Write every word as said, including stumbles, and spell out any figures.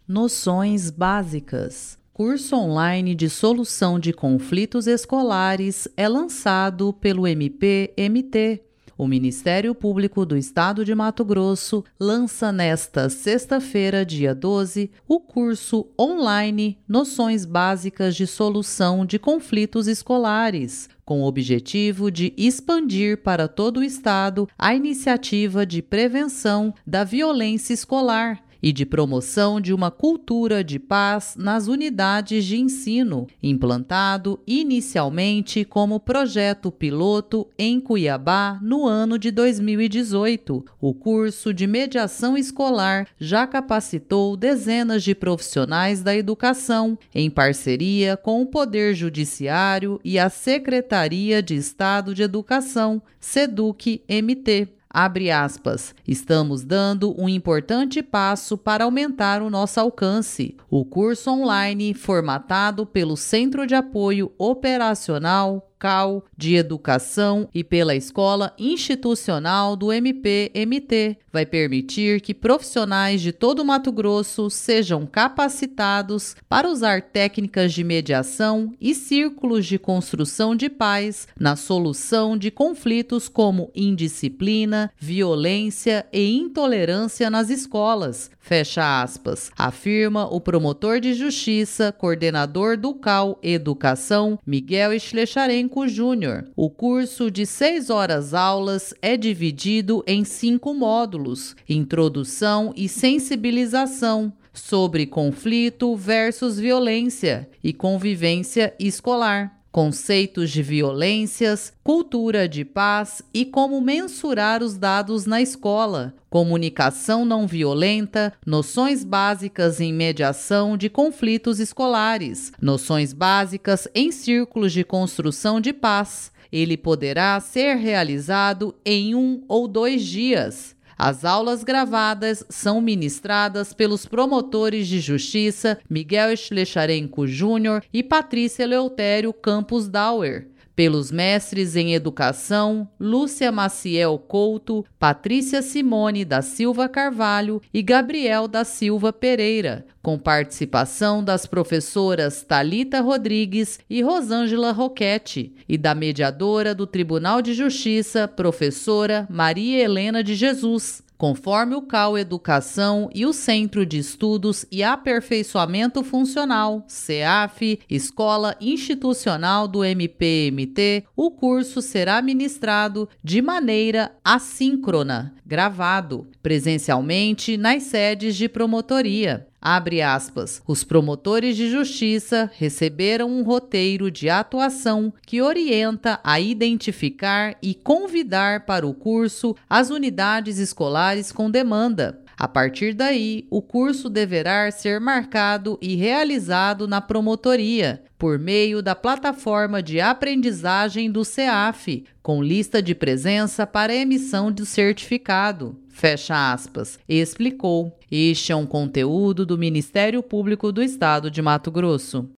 Noções básicas. Curso online de solução de conflitos escolares é lançado pelo M P M T. O Ministério Público do Estado de Mato Grosso lança nesta sexta-feira, dia doze, o curso online Noções Básicas de Solução de Conflitos Escolares, com o objetivo de expandir para todo o Estado a iniciativa de prevenção da violência escolar e de promoção de uma cultura de paz nas unidades de ensino, implantado inicialmente como projeto piloto em Cuiabá no ano de dois mil e dezoito. O curso de mediação escolar já capacitou dezenas de profissionais da educação, em parceria com o Poder Judiciário e a Secretaria de Estado de Educação, SEDUC-M T. Abre aspas, estamos dando um importante passo para aumentar o nosso alcance. O curso online, formatado pelo Centro de Apoio Operacional C A U de Educação e pela Escola Institucional do M P M T, vai permitir que profissionais de todo o Mato Grosso sejam capacitados para usar técnicas de mediação e círculos de construção de paz na solução de conflitos como indisciplina, violência e intolerância nas escolas, fecha aspas, afirma o promotor de justiça, coordenador do C A U Educação, Miguel Schlecharenko Júnior. O curso de seis horas aulas é dividido em cinco módulos: introdução e sensibilização sobre conflito versus violência e convivência escolar, conceitos de violências, cultura de paz e como mensurar os dados na escola, comunicação não violenta, noções básicas em mediação de conflitos escolares, noções básicas em círculos de construção de paz. Ele poderá ser realizado em um ou dois dias. As aulas gravadas são ministradas pelos promotores de justiça Miguel Schlecharenko Júnior e Patrícia Leutério Campos Dauer, pelos mestres em educação Lúcia Maciel Couto, Patrícia Simone da Silva Carvalho e Gabriel da Silva Pereira, com participação das professoras Thalita Rodrigues e Rosângela Roquete e da mediadora do Tribunal de Justiça, professora Maria Helena de Jesus. Conforme o C A U Educação e o Centro de Estudos e Aperfeiçoamento Funcional, CEAF, Escola Institucional do M P M T, o curso será ministrado de maneira assíncrona, gravado, presencialmente nas sedes de promotoria. Abre aspas, os promotores de justiça receberam um roteiro de atuação que orienta a identificar e convidar para o curso as unidades escolares com demanda. A partir daí, o curso deverá ser marcado e realizado na promotoria, por meio da plataforma de aprendizagem do CEAF, com lista de presença para emissão do certificado. Fecha aspas, explicou. Este é um conteúdo do Ministério Público do Estado de Mato Grosso.